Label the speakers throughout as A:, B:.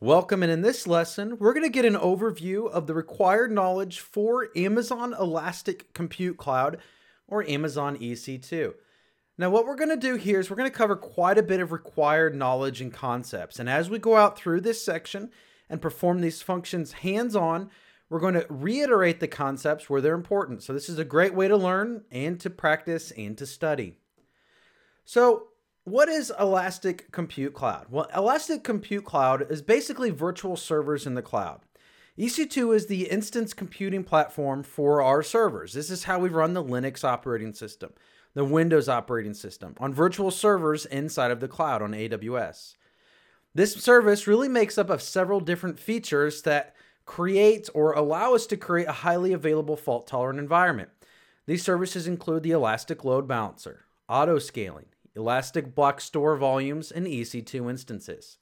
A: Welcome, and in this lesson, we're going to get an overview of the required knowledge for Amazon Elastic Compute Cloud, or Amazon EC2. Now, what we're going to do here is we're going to cover quite a bit of required knowledge and concepts, and as we go out through this section and perform these functions hands-on, we're going to reiterate the concepts where they're important. So this is a great way to learn and to practice and to study. So, what is Elastic Compute Cloud? Well, Elastic Compute Cloud is basically virtual servers in the cloud. EC2 is the instance computing platform for our servers. This is how we run the Linux operating system, the Windows operating system, on virtual servers inside of the cloud on AWS. This service really makes up of several different features that create or allow us to create a highly available fault-tolerant environment. These services include the Elastic Load Balancer, auto-scaling, Elastic Block Store volumes, and EC2 instances.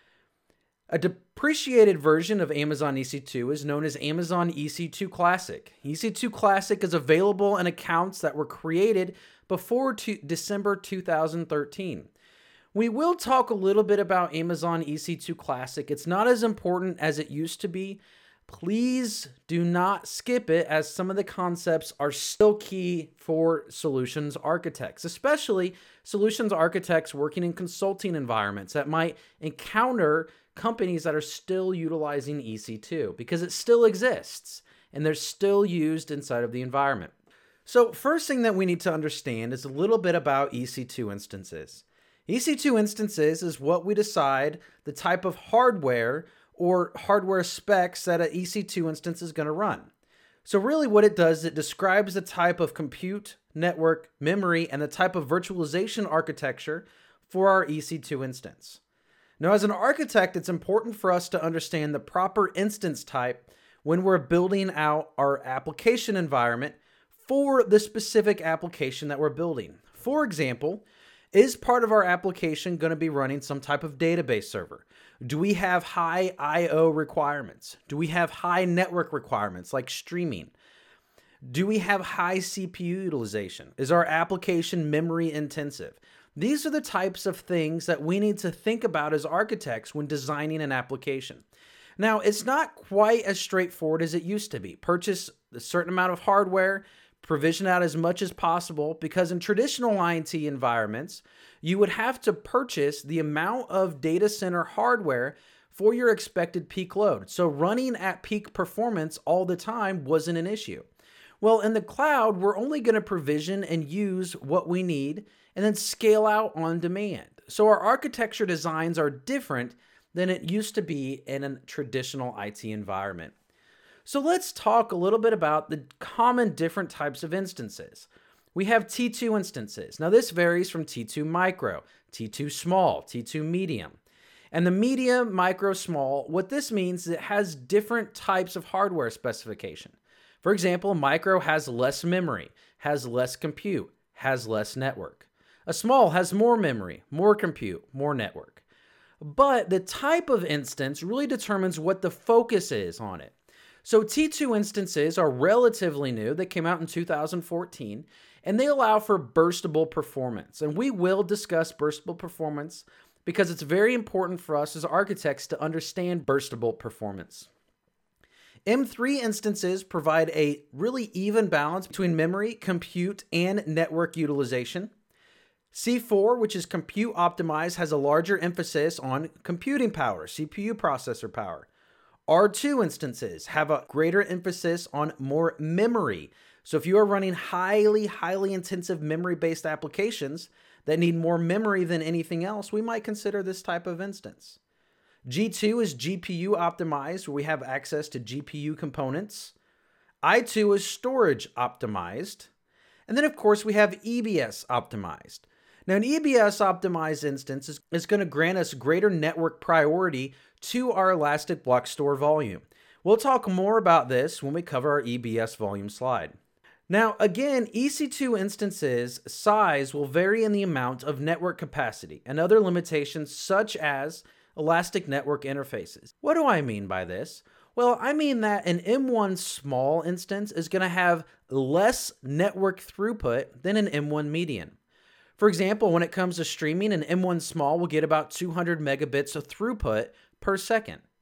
A: A depreciated version of Amazon EC2 is known as Amazon EC2 Classic. EC2 Classic is available in accounts that were created before December 2013. We will talk a little bit about Amazon EC2 Classic. It's not as important as it used to be. Please do not skip it, as some of the concepts are still key for solutions architects, especially solutions architects working in consulting environments that might encounter companies that are still utilizing EC2 because it still exists and they're still used inside of the environment. So first thing that we need to understand is a little bit about EC2 instances. EC2 instances is what we decide the type of hardware or hardware specs that an EC2 instance is going to run. So really what it does, it describes the type of compute, network, memory, and the type of virtualization architecture for our EC2 instance. Now, as an architect, it's important for us to understand the proper instance type when we're building out our application environment for the specific application that we're building. For example, is part of our application going to be running some type of database server? Do we have high I/O requirements? Do we have high network requirements like streaming? Do we have high CPU utilization? Is our application memory intensive? These are the types of things that we need to think about as architects when designing an application. Now, it's not quite as straightforward as it used to be. Purchase a certain amount of hardware, provision out as much as possible, because in traditional IT environments, you would have to purchase the amount of data center hardware for your expected peak load. So running at peak performance all the time wasn't an issue. Well, in the cloud, we're only going to provision and use what we need and then scale out on demand. So our architecture designs are different than it used to be in a traditional IT environment. So let's talk a little bit about the common different types of instances. We have T2 instances. Now this varies from T2 micro, T2 small, T2 medium. And the medium, micro, small, what this means is it has different types of hardware specification. For example, micro has less memory, has less compute, has less network. A small has more memory, more compute, more network. But the type of instance really determines what the focus is on it. So T2 instances are relatively new. They came out in 2014, and they allow for burstable performance. And we will discuss burstable performance because it's very important for us as architects to understand burstable performance. M3 instances provide a really even balance between memory, compute, and network utilization. C4, which is compute optimized, has a larger emphasis on computing power, CPU processor power. R2 instances have a greater emphasis on more memory. So if you are running highly intensive memory-based applications that need more memory than anything else, we might consider this type of instance. G2 is GPU optimized, where we have access to GPU components. I2 is storage optimized. And then, of course, we have EBS optimized. Now, an EBS optimized instance is going to grant us greater network priority to our Elastic Block Store volume. We'll talk more about this when we cover our EBS volume slide. Now, again, EC2 instances size will vary in the amount of network capacity and other limitations such as elastic network interfaces. What do I mean by this? Well, I mean that an M1 small instance is going to have less network throughput than an M1 medium. For example, when it comes to streaming, an M1 small will get about 200 megabits of throughput per second.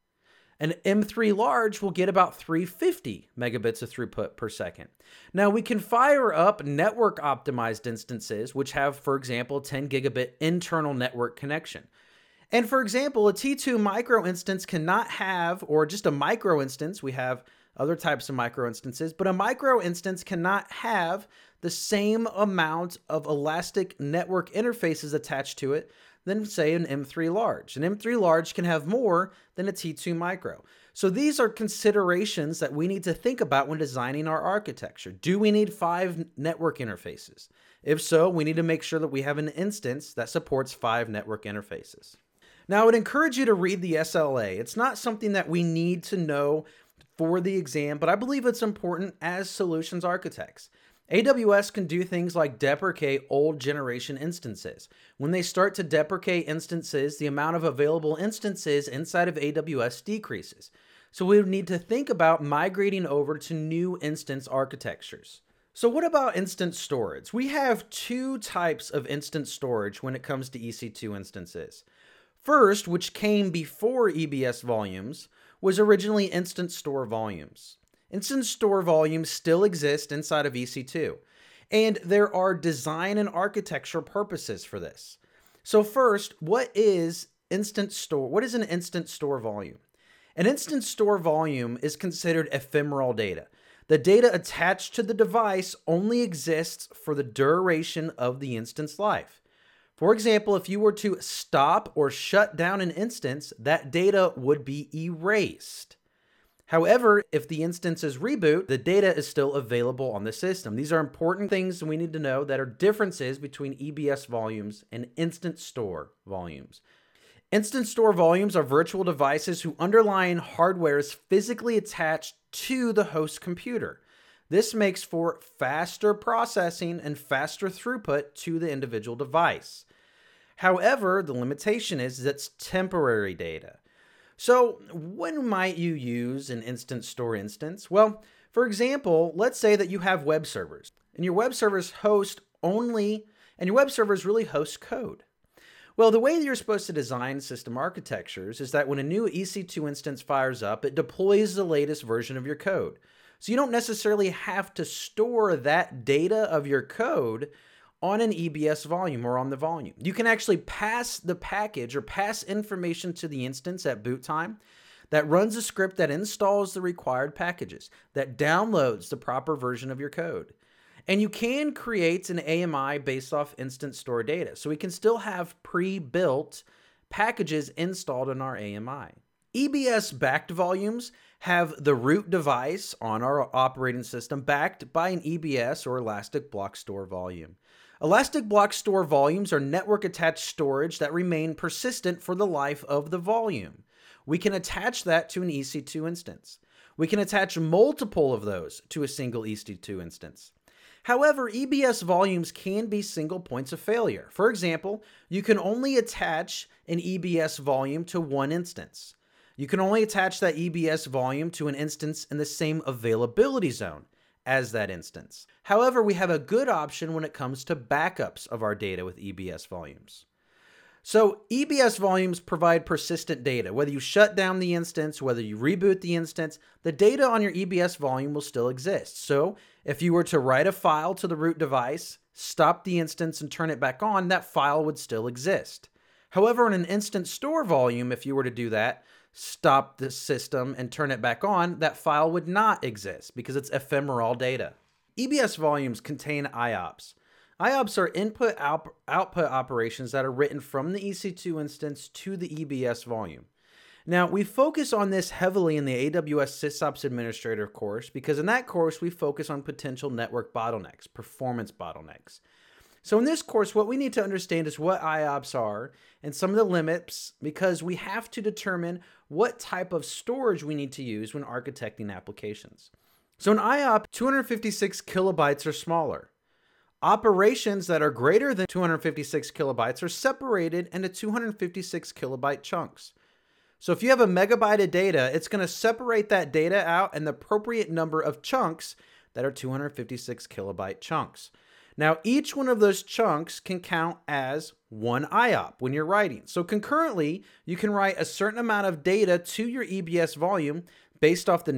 A: An M3 large will get about 350 megabits of throughput per second. Now we can fire up network optimized instances, which have, for example, 10 gigabit internal network connection. And for example, a T2 micro instance cannot have, or just a micro instance, we have other types of micro instances, but a micro instance cannot have the same amount of elastic network interfaces attached to it than, say, an M3 large. An M3 large can have more than a T2 micro. So these are considerations that we need to think about when designing our architecture. Do we need 5 network interfaces? If so, we need to make sure that we have an instance that supports 5 network interfaces. Now, I would encourage you to read the SLA. It's not something that we need to know for the exam, but I believe it's important as solutions architects. AWS can do things like deprecate old generation instances. When they start to deprecate instances, the amount of available instances inside of AWS decreases. So we would need to think about migrating over to new instance architectures. So what about instance storage? We have 2 types of instance storage when it comes to EC2 instances. First, which came before EBS volumes, was originally instance store volumes. Instance store volumes still exist inside of EC2, and there are design and architecture purposes for this. So first, what is an instance store volume? An instance store volume is considered ephemeral data. The data attached to the device only exists for the duration of the instance life. For example, if you were to stop or shut down an instance, that data would be erased. However, if the instance is reboot, the data is still available on the system. These are important things we need to know that are differences between EBS volumes and instance store volumes. Instance store volumes are virtual devices whose underlying hardware is physically attached to the host computer. This makes for faster processing and faster throughput to the individual device. However, the limitation is that it's temporary data. So when might you use an instance store instance? Well, for example, let's say that you have web servers and your web servers really host code. Well, the way that you're supposed to design system architectures is that when a new EC2 instance fires up, it deploys the latest version of your code. So you don't necessarily have to store that data of your code on an EBS volume or on the volume. You can actually pass the package or pass information to the instance at boot time that runs a script that installs the required packages, that downloads the proper version of your code. And you can create an AMI based off instance store data. So we can still have pre-built packages installed in our AMI. EBS backed volumes have the root device on our operating system backed by an EBS or Elastic Block Store volume. Elastic Block Store volumes are network attached storage that remain persistent for the life of the volume. We can attach that to an EC2 instance. We can attach multiple of those to a single EC2 instance. However, EBS volumes can be single points of failure. For example, you can only attach an EBS volume to one instance. You can only attach that EBS volume to an instance in the same availability zone as that instance. However, we have a good option when it comes to backups of our data with EBS volumes. So EBS volumes provide persistent data. Whether you shut down the instance, whether you reboot the instance, the data on your EBS volume will still exist. So if you were to write a file to the root device, stop the instance and turn it back on, that file would still exist. However, in an instance store volume, if you were to do that, stop the system and turn it back on, that file would not exist because it's ephemeral data. EBS volumes contain IOPS. IOPS are input-output operations that are written from the EC2 instance to the EBS volume. Now, we focus on this heavily in the AWS SysOps Administrator course because in that course, we focus on potential network bottlenecks, performance bottlenecks. So in this course, what we need to understand is what IOPS are and some of the limits because we have to determine what type of storage we need to use when architecting applications. So an IOP, 256 kilobytes or smaller. Operations that are greater than 256 kilobytes are separated into 256 kilobyte chunks. So if you have a megabyte of data, it's going to separate that data out in the appropriate number of chunks that are 256 kilobyte chunks. Now, each one of those chunks can count as one IOP when you're writing. So concurrently, you can write a certain amount of data to your EBS volume based off the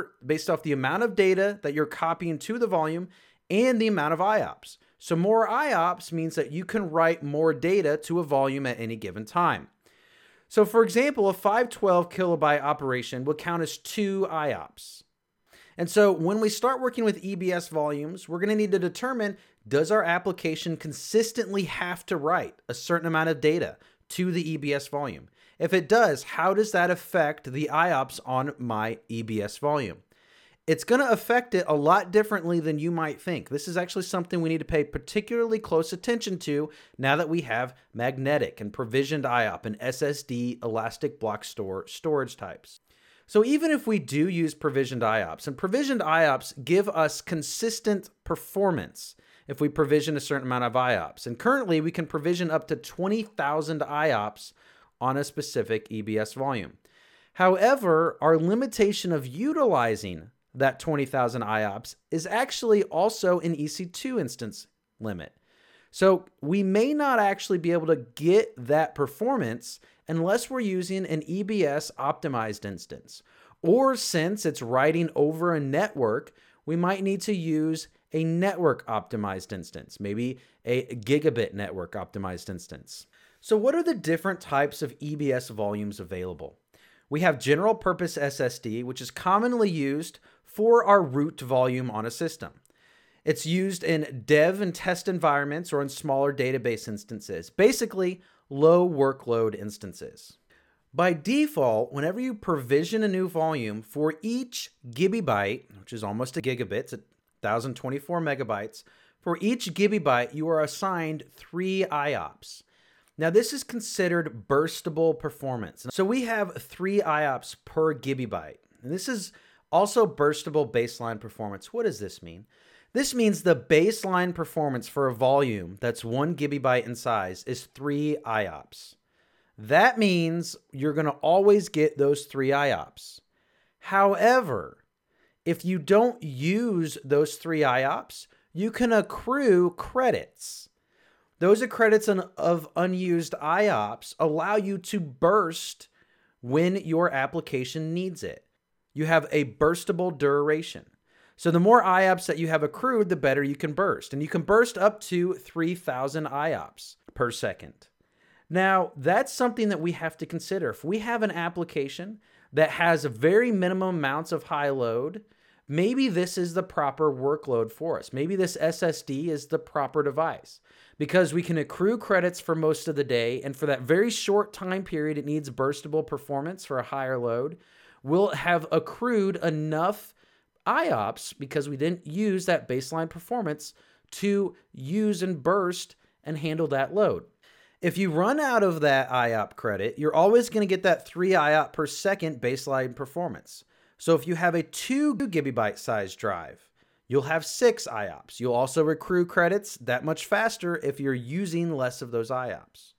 A: amount of data that you're copying to the volume and the amount of IOPS. So more IOPS means that you can write more data to a volume at any given time. So for example, a 512 kilobyte operation will count as 2 IOPS. And so when we start working with EBS volumes, we're going to need to determine, does our application consistently have to write a certain amount of data to the EBS volume? If it does, how does that affect the IOPS on my EBS volume? It's going to affect it a lot differently than you might think. This is actually something we need to pay particularly close attention to now that we have magnetic and provisioned IOP and SSD elastic block storage types. So even if we do use provisioned IOPS, and provisioned IOPS give us consistent performance if we provision a certain amount of IOPS. And currently we can provision up to 20,000 IOPS on a specific EBS volume. However, our limitation of utilizing that 20,000 IOPS is actually also an EC2 instance limit. So we may not actually be able to get that performance unless we're using an EBS optimized instance. Or since it's writing over a network, we might need to use a network optimized instance, maybe a gigabit network optimized instance. So what are the different types of EBS volumes available? We have general purpose SSD, which is commonly used for our root volume on a system. It's used in dev and test environments or in smaller database instances, basically low workload instances. By default, whenever you provision a new volume, for each gigabyte, which is almost a gigabit, it's 1024 megabytes, for each gigabyte you are assigned 3 IOPS. Now this is considered burstable performance. So we have 3 IOPS per gigabyte. And this is also burstable baseline performance. What does this mean? This means the baseline performance for a volume that's 1 gigabyte in size is 3 IOPS. That means you're going to always get those 3 IOPS. However, if you don't use those 3 IOPS, you can accrue credits. Those credits of unused IOPS allow you to burst when your application needs it. You have a burstable duration. So the more IOPS that you have accrued, the better you can burst. And you can burst up to 3,000 IOPS per second. Now, that's something that we have to consider. If we have an application that has very minimum amounts of high load, maybe this is the proper workload for us. Maybe this SSD is the proper device because we can accrue credits for most of the day. And for that very short time period, it needs burstable performance for a higher load. We'll have accrued enough IOPS because we didn't use that baseline performance to use and burst and handle that load. If you run out of that IOP credit, you're always going to get that 3 IOP per second baseline performance. So if you have a 2 gigabyte size drive, you'll have 6 IOPS. You'll also accrue credits that much faster if you're using less of those IOPS.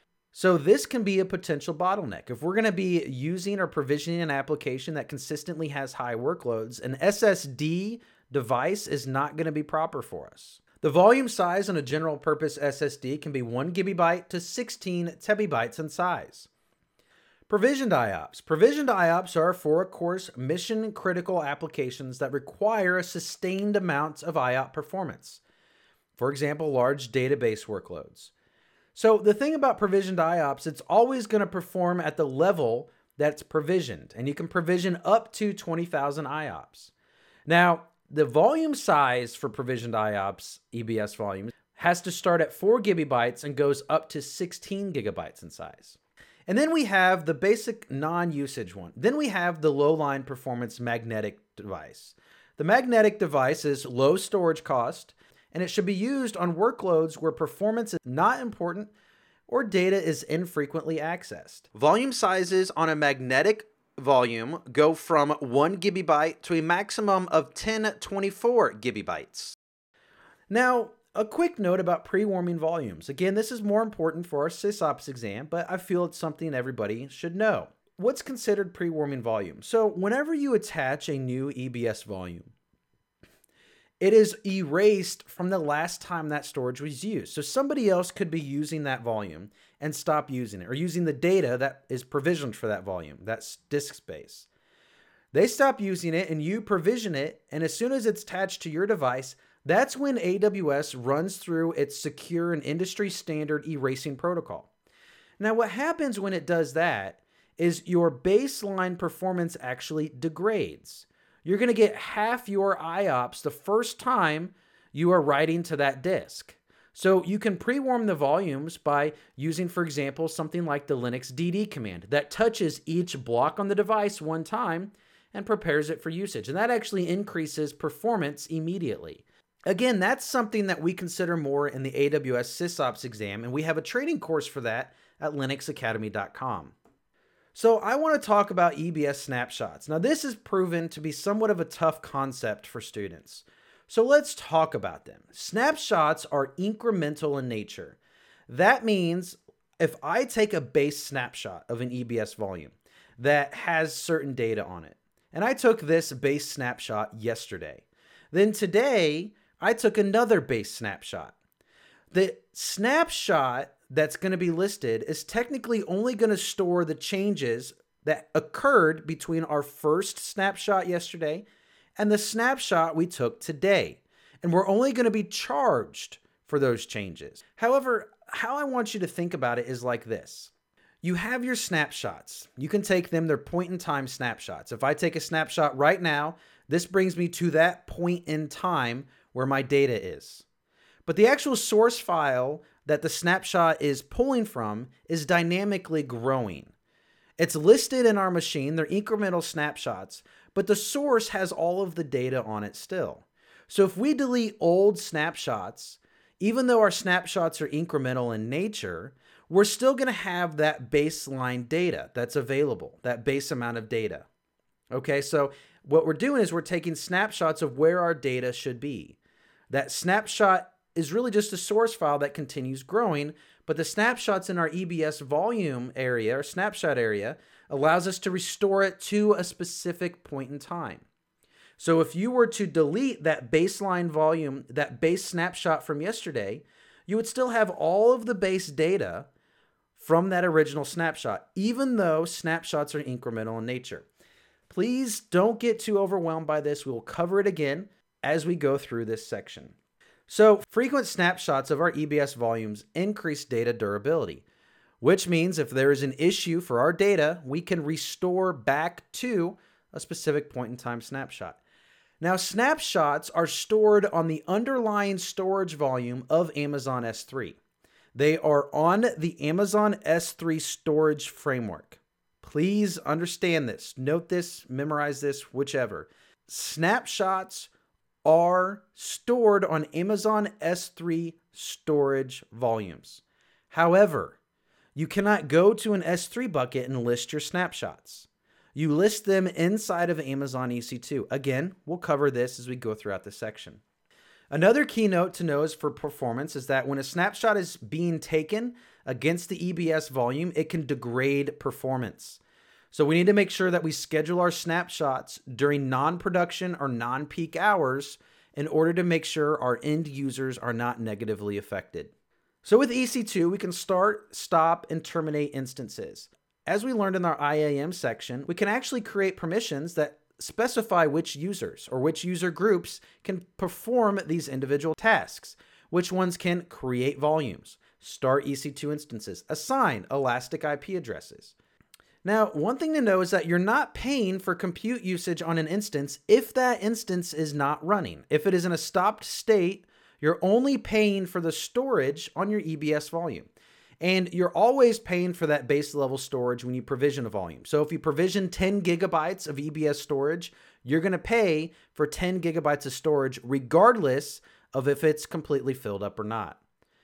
A: So this can be a potential bottleneck. If we're going to be using or provisioning an application that consistently has high workloads, an SSD device is not going to be proper for us. The volume size on a general purpose SSD can be 1 gigabyte to 16 terabytes in size. Provisioned IOPS. Provisioned IOPS are for, of course, mission-critical applications that require a sustained amount of IOP performance. For example, large database workloads. So the thing about provisioned IOPS, it's always going to perform at the level that's provisioned, and you can provision up to 20,000 IOPS. Now, the volume size for provisioned IOPS, EBS volume, has to start at 4 gigabytes and goes up to 16 gigabytes in size. And then we have the basic non-usage one. Then we have the low-line performance magnetic device. The magnetic device is low storage cost, and it should be used on workloads where performance is not important or data is infrequently accessed. Volume sizes on a magnetic volume go from 1 gigabyte to a maximum of 1024 gigabytes. Now, a quick note about pre-warming volumes. Again, this is more important for our SysOps exam, but I feel it's something everybody should know. What's considered pre-warming volume? So whenever you attach a new EBS volume, it is erased from the last time that storage was used. So somebody else could be using that volume and stop using it, or using the data that is provisioned for that volume, that's disk space. They stop using it and you provision it, and as soon as it's attached to your device, that's when AWS runs through its secure and industry standard erasing protocol. Now, what happens when it does that is your baseline performance actually degrades. You're going to get half your IOPS the first time you are writing to that disk. So you can pre-warm the volumes by using, for example, something like the Linux DD command that touches each block on the device one time and prepares it for usage. And that actually increases performance immediately. Again, that's something that we consider more in the AWS SysOps exam, and we have a training course for that at linuxacademy.com. So I want to talk about EBS snapshots. Now, this has proven to be somewhat of a tough concept for students. So let's talk about them. Snapshots are incremental in nature. That means if I take a base snapshot of an EBS volume that has certain data on it, and I took this base snapshot yesterday, then today I took another base snapshot. The snapshot that's going to be listed is technically only going to store the changes that occurred between our first snapshot yesterday and the snapshot we took today. And we're only going to be charged for those changes. However, how I want you to think about it is like this. You have your snapshots. You can take them, they're point in time snapshots. If I take a snapshot right now, this brings me to that point in time where my data is. But the actual source file that the snapshot is pulling from is dynamically growing. It's listed in our machine, they're incremental snapshots, but the source has all of the data on it still. So if we delete old snapshots, even though our snapshots are incremental in nature, we're still going to have that baseline data that's available, that base amount of data. Okay, so what we're doing is we're taking snapshots of where our data should be. That snapshot is really just a source file that continues growing, but the snapshots in our EBS volume area or snapshot area allows us to restore it to a specific point in time. So if you were to delete that baseline volume, that base snapshot from yesterday, you would still have all of the base data from that original snapshot, even though snapshots are incremental in nature. Please don't get too overwhelmed by this. We will cover it again as we go through this section. So frequent snapshots of our EBS volumes increase data durability, which means if there is an issue for our data, we can restore back to a specific point in time snapshot. Now, snapshots are stored on the underlying storage volume of Amazon S3. They are on the Amazon S3 storage framework. Please understand this, note this, memorize this, whichever. Snapshots are stored on Amazon S3 storage volumes. However, you cannot go to an S3 bucket and list your snapshots. You list them inside of Amazon EC2. Again, we'll cover this as we go throughout this section. Another key note to know is for performance is that when a snapshot is being taken against the EBS volume, it can degrade performance. So we need to make sure that we schedule our snapshots during non-production or non-peak hours in order to make sure our end users are not negatively affected. So with EC2, we can start, stop, and terminate instances. As we learned in our IAM section, we can actually create permissions that specify which users or which user groups can perform these individual tasks, which ones can create volumes, start EC2 instances, assign elastic IP addresses. Now, one thing to know is that you're not paying for compute usage on an instance if that instance is not running. If it is in a stopped state, you're only paying for the storage on your EBS volume. And you're always paying for that base level storage when you provision a volume. So if you provision 10 gigabytes of EBS storage, you're going to pay for 10 gigabytes of storage regardless of if it's completely filled up or not.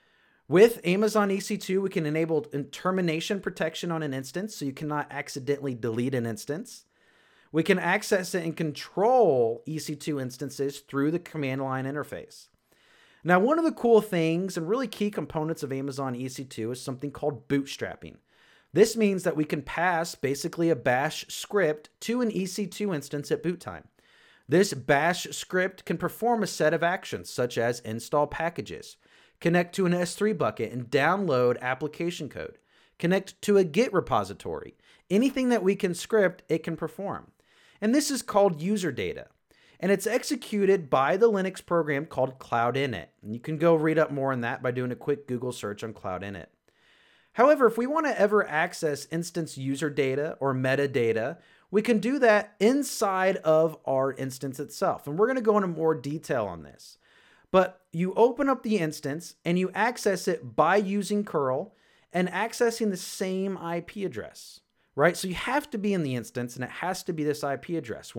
A: With Amazon EC2, we can enable termination protection on an instance, so you cannot accidentally delete an instance. We can access it and control EC2 instances through the command line interface. Now, one of the cool things and really key components of Amazon EC2 is something called bootstrapping. This means that we can pass basically a bash script to an EC2 instance at boot time. This bash script can perform a set of actions such as install packages, connect to an S3 bucket and download application code, connect to a Git repository. Anything that we can script, it can perform. And this is called user data. And it's executed by the Linux program called Cloud Init. And you can go read up more on that by doing a quick Google search on Cloud Init. However, if we want to ever access instance user data or metadata, we can do that inside of our instance itself. And we're going to go into more detail on this. But you open up the instance and you access it by using curl and accessing the same IP address, right? So you have to be in the instance and it has to be this IP address,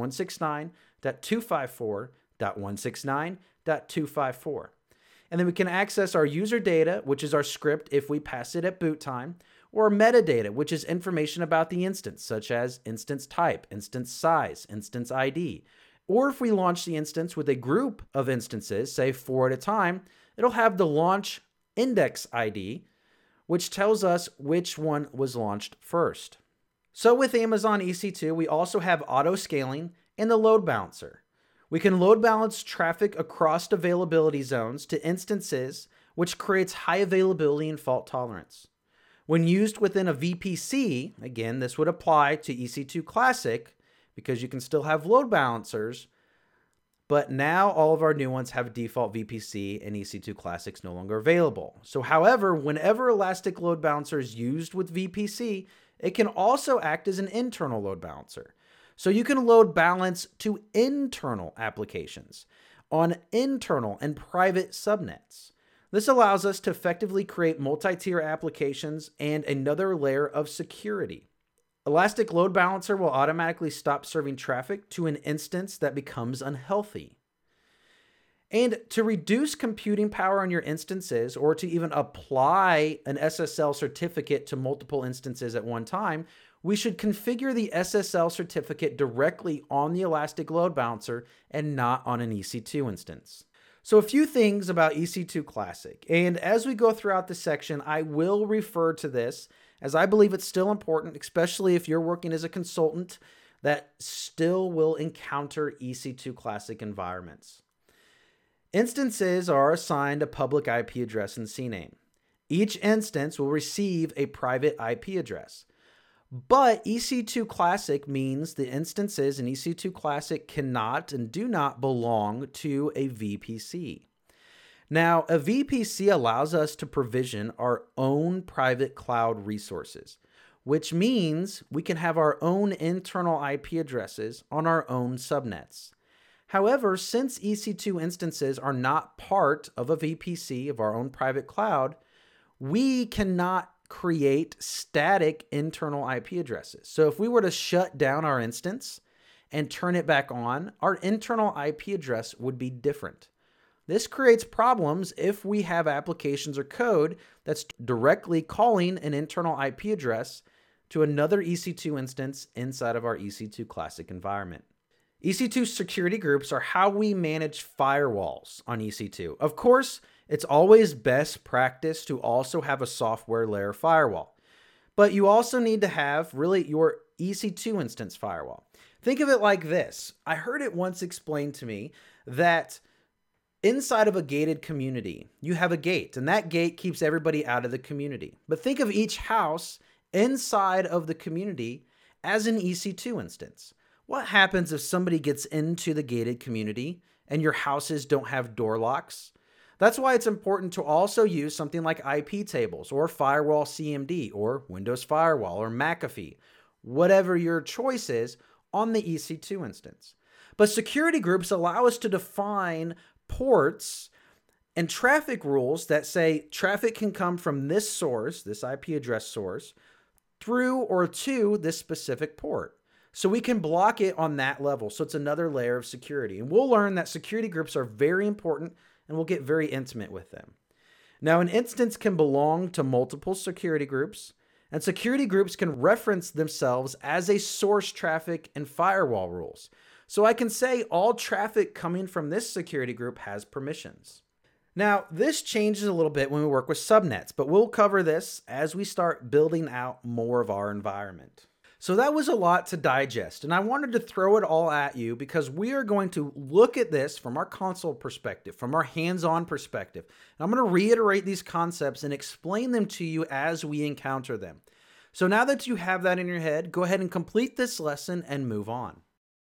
A: 169.254.169.254. And then we can access our user data, which is our script if we pass it at boot time, or metadata, which is information about the instance, such as instance type, instance size, instance ID. Or if we launch the instance with a group of instances, say 4 at a time, it'll have the launch index ID, which tells us which one was launched first. So with Amazon EC2, we also have auto scaling and the load balancer. We can load balance traffic across availability zones to instances, which creates high availability and fault tolerance. When used within a VPC, again, this would apply to EC2 Classic because you can still have load balancers, but now all of our new ones have default VPC and EC2 Classic's no longer available. So however, whenever Elastic Load Balancer is used with VPC, it can also act as an internal load balancer. So you can load balance to internal applications on internal and private subnets. This allows us to effectively create multi-tier applications and another layer of security. Elastic Load Balancer will automatically stop serving traffic to an instance that becomes unhealthy. And to reduce computing power on your instances or to even apply an SSL certificate to multiple instances at one time, we should configure the SSL certificate directly on the Elastic Load Balancer and not on an EC2 instance. So a few things about EC2 Classic, and as we go throughout the section, I will refer to this as I believe it's still important, especially if you're working as a consultant that still will encounter EC2 Classic environments. Instances are assigned a public IP address and CNAME. Each instance will receive a private IP address. But EC2 Classic means the instances in EC2 Classic cannot and do not belong to a VPC. Now, a VPC allows us to provision our own private cloud resources, which means we can have our own internal IP addresses on our own subnets. However, since EC2 instances are not part of a VPC of our own private cloud, we cannot create static internal IP addresses. So if we were to shut down our instance and turn it back on, our internal IP address would be different. This creates problems if we have applications or code that's directly calling an internal IP address to another EC2 instance inside of our EC2 Classic environment. EC2 security groups are how we manage firewalls on EC2. Of course, it's always best practice to also have a software layer firewall, but you also need to have really your EC2 instance firewall. Think of it like this. I heard it once explained to me that inside of a gated community, you have a gate, and that gate keeps everybody out of the community. But think of each house inside of the community as an EC2 instance. What happens if somebody gets into the gated community and your houses don't have door locks? That's why it's important to also use something like IP tables or Firewall CMD or Windows Firewall or McAfee, whatever your choice is on the EC2 instance. But security groups allow us to define ports and traffic rules that say traffic can come from this source, this IP address source, through or to this specific port. So we can block it on that level. So it's another layer of security. And we'll learn that security groups are very important and we'll get very intimate with them. Now, an instance can belong to multiple security groups, and security groups can reference themselves as a source traffic and firewall rules. So I can say all traffic coming from this security group has permissions. Now, this changes a little bit when we work with subnets, but we'll cover this as we start building out more of our environment. So that was a lot to digest, and I wanted to throw it all at you because we are going to look at this from our console perspective, from our hands-on perspective. And I'm going to reiterate these concepts and explain them to you as we encounter them. So now that you have that in your head, go ahead and complete this lesson and move on.